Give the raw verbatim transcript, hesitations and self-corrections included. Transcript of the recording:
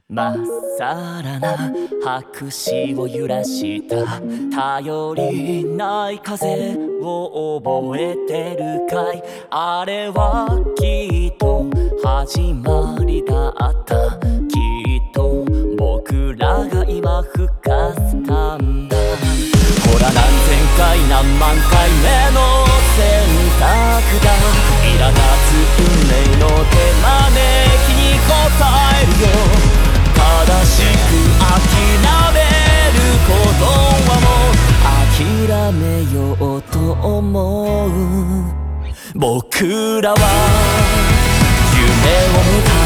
まっさらな白紙を揺らした頼りない風を覚えてるかい。あれはきっと始まりだった。きっと僕らが今吹かせたんだ。ほら何千回何万回目の選択だ。苛立つ運命の手招きに応えるよ。正しく諦めることはもう諦めようと思う。僕らは夢を見た